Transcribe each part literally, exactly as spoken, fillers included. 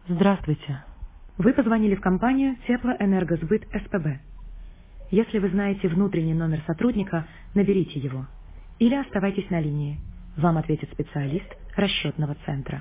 Здравствуйте. Вы позвонили в компанию Теплоэнергосбыт СПБ. Если вы знаете внутренний номер сотрудника, наберите его. Или оставайтесь на линии. Вам ответит специалист расчетного центра.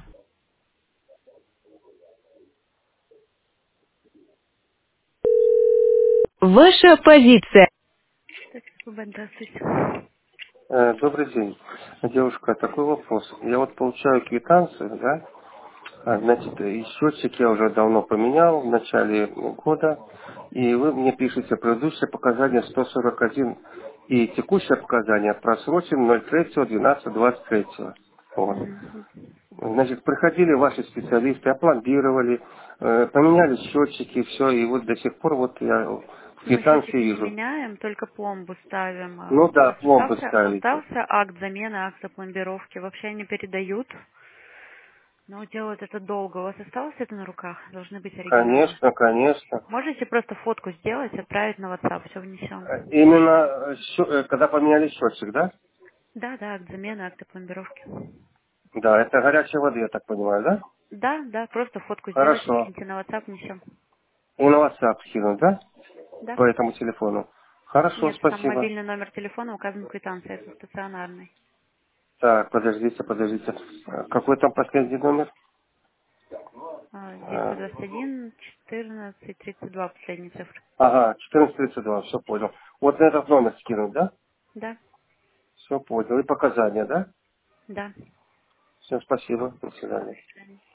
Ваша позиция. Здравствуйте. Э, Добрый день. Девушка, такой вопрос. Я вот получаю квитанцию, да? А, Значит, и счетчик я уже давно поменял в начале года. И вы мне пишете предыдущее показание сто сорок один и текущее показание просрочен ноль третьего двенадцатого двадцать третьего. Вот. Мгм. Значит, приходили ваши специалисты, опломбировали, э, поменяли счетчики, все, и вот до сих пор вот я в Мы квитанции счетчики не вижу. меняем, только пломбу ставим. Ну А У да, вас пломбы остался, ставите. остался акт замены, акт пломбировки. Вообще они передают, но делают это долго. У вас осталось это на руках? Должны быть оригиналы. Конечно, конечно. Можете просто фотку сделать, отправить на WhatsApp, все внесем. Э, Именно, э, счё- э, когда поменяли счетчик, да? Да, да, акт замены, акты пломбировки. Да, это горячей воды, я так понимаю, да? Да, да, просто фотку сделайте, Хорошо. скиньте на WhatsApp, внесем. И на WhatsApp скинуть, да? Да. По этому телефону. Хорошо, Нет, там спасибо. мобильный номер телефона указан в квитанции, это стационарный. Так, подождите, подождите. Э, Какой там последний номер? А, девятьсот Э, двадцать один четырнадцать тридцать два последние цифры. Ага, четырнадцать тридцать два, все понял. Вот на этот номер скинуть, да? Да, Все понял. И показания, да? да. Все, спасибо. До свидания. До свидания.